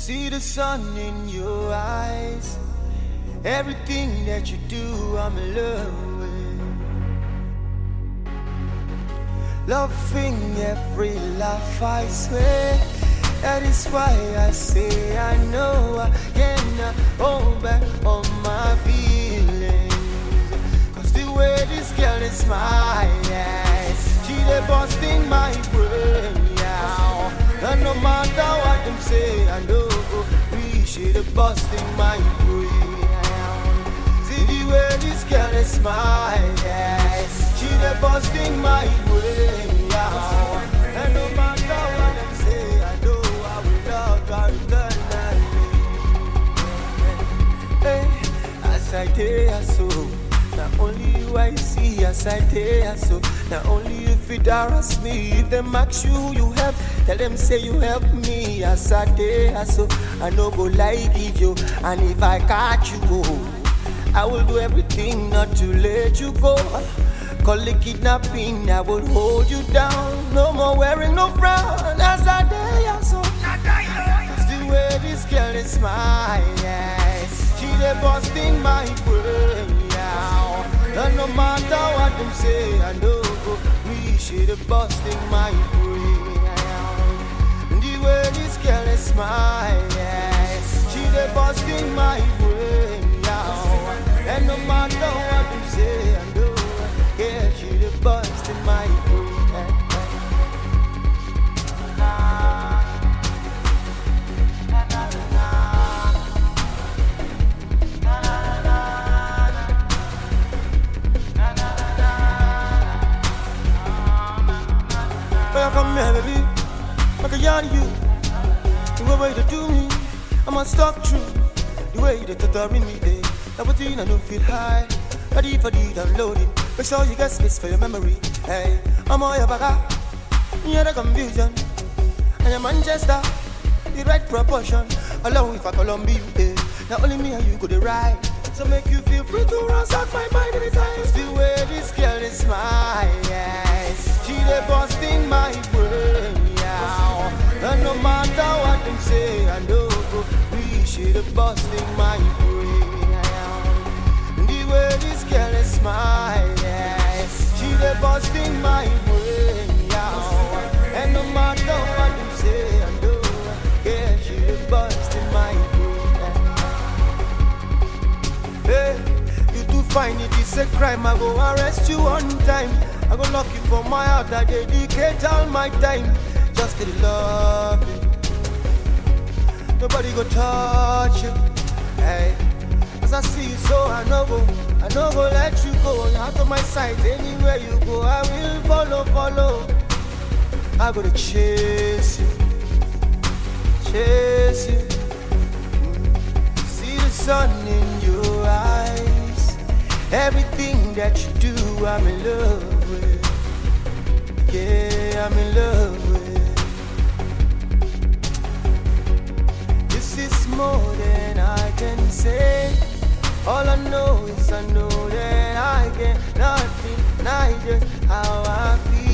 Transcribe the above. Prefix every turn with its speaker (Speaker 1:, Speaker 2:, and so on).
Speaker 1: See the sun in your eyes. Everything that you do, I'm in love with. Loving every laugh, I swear. That is why I say I know I cannot hold back on my feelings. Cause the way this girl is smiling, she dey busting my brain now. And no matter what them say, I know we should have busting my brain. See the way this girl is smiling, she dey busting my brain now. And no matter what them say, I know I will love her eternally. Hey, as I tell so, not only you I see, as I tell so. Not only if it harass me, if them ask you who you help, tell them say you help me. As I tell so, I no go lie give you. And if I catch you, I will do everything not to let you go. Call it kidnapping, I will hold you down. No more wearing no frown. As I tell so, it's the way this girl is smiling. She dey busting my brain now. And no matter what them say, I know we should have busting my brain. The way this girl is smiling, she dey busting my brain now. And no matter what them say, I know, yeah, she dey busting my brain. Come here, baby, I can yarn you. The way you do me, I'm a stuck true. The way you tutoring me, babe. That was in I don't feel high. Ready for the downloading. Make sure you get space for your memory. Hey, I'm all your baga. You're the confusion. And your Manchester, the right proportion. Along with a Columbia, eh. Not only me and you go the ride. So make you feel free to ransack my mind anytime. It's the way this girl is smiling. She dey busting my brain now. And no matter what them say, I know we should have busting my brain now. The way this girl is smiling, she dey busting my brain now. And no matter what them say, I know, yeah, she dey busting my brain. Hey, you do find it is a crime, I go arrest you on time. I go lock you for my heart, I dedicate all my time just to love you. Nobody go touch you. Hey, as I see you, so I no go let you go. You're out of my sight, anywhere you go, I will follow. I go to chase you. See the sun in your eyes. Everything that you do, I'm in love with. Yeah, I'm in love with. This is more than I can say. All I know is I know that I get nothing, not just how I feel.